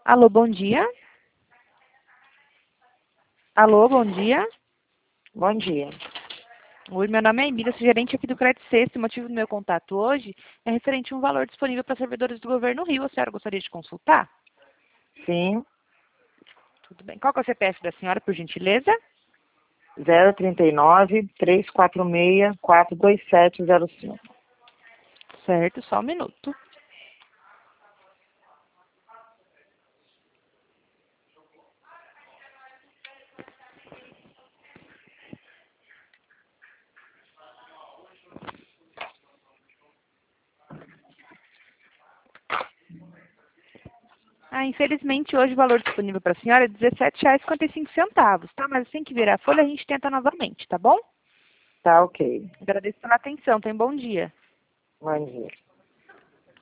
Alô, bom dia. Alô, bom dia. Bom dia. Oi, meu nome é Emília, sou gerente aqui do Credit Sexto. O motivo do meu contato hoje é referente a um valor disponível para servidores do Governo Rio. A senhora gostaria de consultar? Sim, Tudo bem. Qual que é o CPF da senhora, por gentileza? 039-346-42705. Certo, só um minuto. Infelizmente, hoje o valor disponível para a senhora é R$ 17,55, tá? Mas assim que virar a folha, a gente tenta novamente, tá bom? Tá ok. Agradeço pela atenção. Tenha um bom dia. Bom dia.